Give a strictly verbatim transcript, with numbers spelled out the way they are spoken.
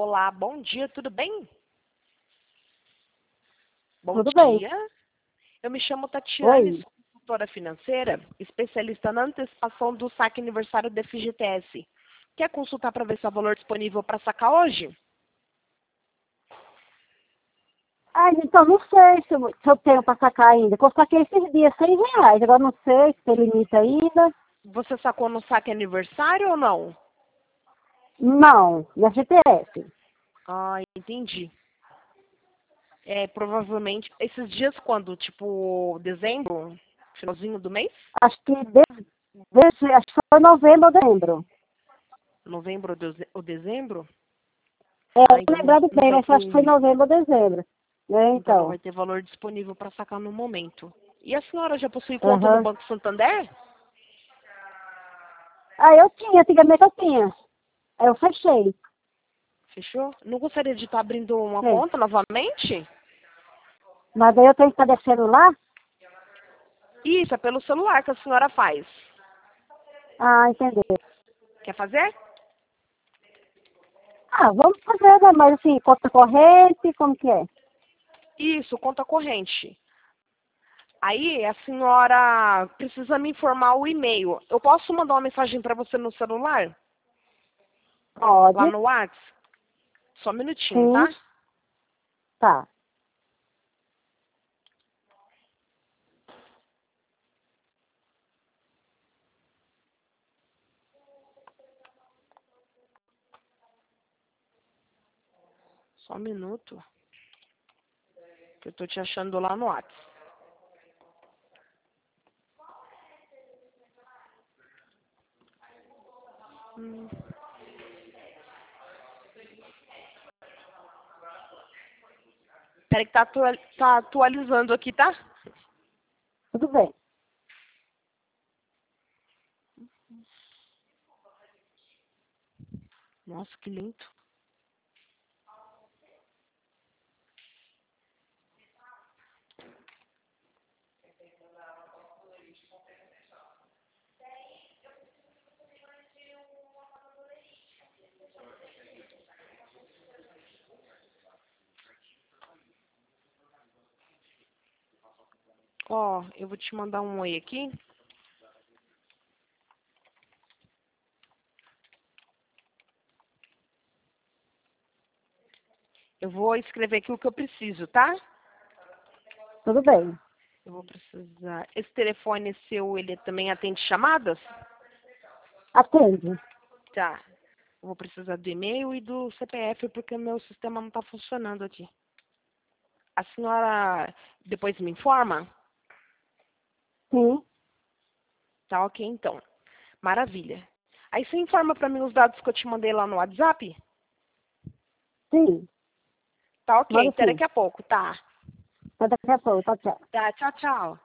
Olá, bom dia, tudo bem? Bom Tudo bem. dia. Eu me chamo Tatiane, Oi. sou consultora financeira, especialista na antecipação do saque aniversário da F G T S. Quer consultar para ver se há valor disponível para sacar hoje? Ah, então não sei se eu, se eu tenho para sacar ainda. Eu saquei esses dias cem reais. Agora não sei se tem limite ainda. Você sacou no saque aniversário ou não? Não, na G T S. Ah, entendi. É, provavelmente, esses dias quando? Tipo, dezembro? Finalzinho do mês? Acho que desde, desde, acho que foi novembro ou dezembro. Novembro ou deze- ou dezembro? É, Ah, tô então não, lembrado não bem, vai mas acho que foi ter, novembro ou dezembro. Né, então não então. vai ter valor disponível para sacar no momento. E a senhora já possui conta no Aham. Banco Santander? Ah, eu tinha, antigamente eu tinha. Aí eu fechei. Fechou? Não gostaria de estar abrindo uma Sim. conta novamente? Mas daí eu tenho que estar descendo lá? Isso, é pelo celular que a senhora faz. Ah, entendi. Quer fazer? Ah, vamos fazer, né? Mas assim, conta corrente, como que é? Isso, conta corrente. Aí a senhora precisa me informar o e-mail. Eu posso mandar uma mensagem para você no celular? Lá Pode. no WhatsApp? Só um minutinho, tá? Sim. Tá. Só um minuto. Que eu tô te achando lá no WhatsApp. Hum. Peraí que tá, atua- tá atualizando aqui, tá? Tudo bem. Nossa, que lento. Ó, eu vou te mandar um oi aqui. Eu vou escrever aqui o que eu preciso, tá? Tudo bem. Eu vou precisar. Esse telefone seu, ele também atende chamadas? Atende. Tá. Eu vou precisar do e-mail e do C P F porque o meu sistema não tá funcionando aqui. A senhora depois me informa? Sim. Tá ok, então. Maravilha. Aí você informa pra mim os dados que eu te mandei lá no WhatsApp? Sim. Tá ok, Manda até sim. daqui a pouco, tá? Até daqui a pouco. Tchau, tchau. Tá, tchau, tchau.